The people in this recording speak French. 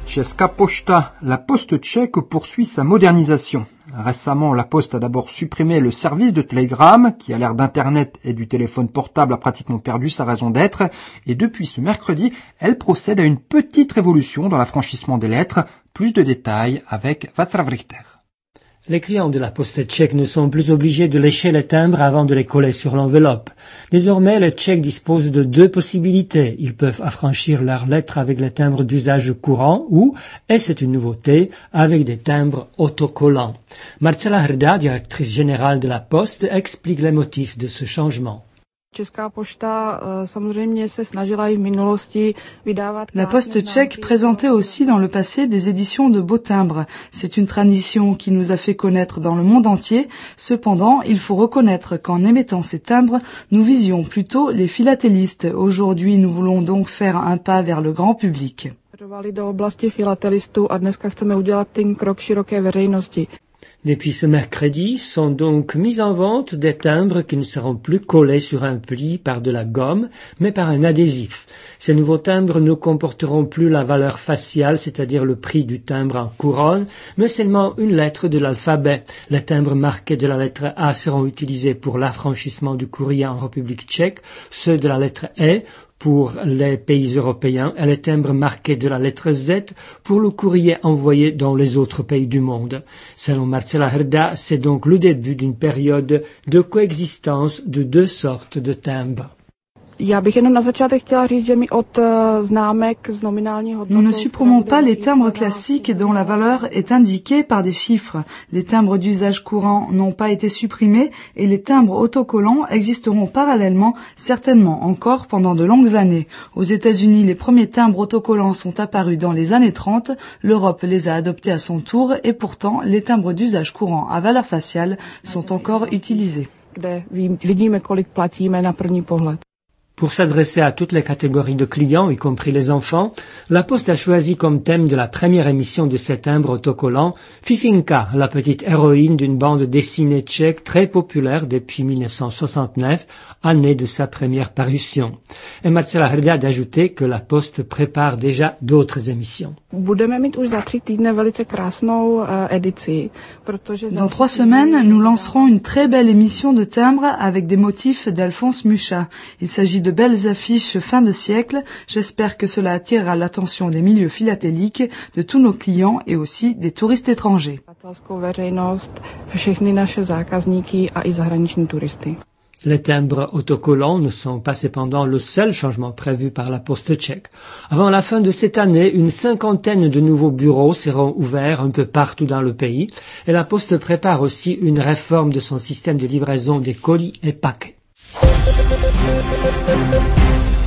Česká pošta, la poste tchèque poursuit sa modernisation. Récemment, la Poste a d'abord supprimé le service de télégramme, qui à l'ère d'Internet et du téléphone portable a pratiquement perdu sa raison d'être, et depuis ce mercredi, elle procède à une petite révolution dans l'affranchissement des lettres. Plus de détails avec Václav Richter. Les clients de la Poste tchèque ne sont plus obligés de lécher les timbres avant de les coller sur l'enveloppe. Désormais, les Tchèques disposent de deux possibilités. Ils peuvent affranchir leurs lettres avec les timbres d'usage courant ou, et c'est une nouveauté, avec des timbres autocollants. Marcela Hrda, directrice générale de la Poste, explique les motifs de ce changement. La Poste tchèque présentait aussi dans le passé des éditions de beaux timbres. C'est une tradition qui nous a fait connaître dans le monde entier. Cependant, il faut reconnaître qu'en émettant ces timbres, nous visions plutôt les philatélistes. Aujourd'hui, nous voulons donc faire un pas vers le grand public. Depuis ce mercredi, sont donc mis en vente des timbres qui ne seront plus collés sur un pli par de la gomme, mais par un adhésif. Ces nouveaux timbres ne comporteront plus la valeur faciale, c'est-à-dire le prix du timbre en couronne, mais seulement une lettre de l'alphabet. Les timbres marqués de la lettre A seront utilisés pour l'affranchissement du courrier en République tchèque, ceux de la lettre E pour les pays européens et les timbres marqués de la lettre Z pour le courrier envoyé dans les autres pays du monde. Selon Marcela Hrda, c'est donc le début d'une période de coexistence de deux sortes de timbres. Nous ne supprimons pas les timbres classiques dont la valeur est indiquée par des chiffres. Les timbres d'usage courant n'ont pas été supprimés et les timbres autocollants existeront parallèlement, certainement encore pendant de longues années. Aux États-Unis, les premiers timbres autocollants sont apparus dans les années 30. L'Europe les a adoptés à son tour et pourtant les timbres d'usage courant à valeur faciale sont encore utilisés. Pour s'adresser à toutes les catégories de clients, y compris les enfants, la Poste a choisi comme thème de la première émission de ces timbres autocollants Fifinka, la petite héroïne d'une bande dessinée tchèque très populaire depuis 1969, année de sa première parution. Et Marcela Hrda a ajouté que la Poste prépare déjà d'autres émissions. Dans 3 semaines, nous lancerons une très belle émission de timbres avec des motifs d'Alphonse Mucha. Il s'agit de belles affiches fin de siècle. J'espère que cela attirera l'attention des milieux philatéliques, de tous nos clients et aussi des touristes étrangers. Les timbres autocollants ne sont pas cependant le seul changement prévu par la Poste tchèque. Avant la fin de cette année, une 50aine de nouveaux bureaux seront ouverts un peu partout dans le pays et la Poste prépare aussi une réforme de son système de livraison des colis et paquets.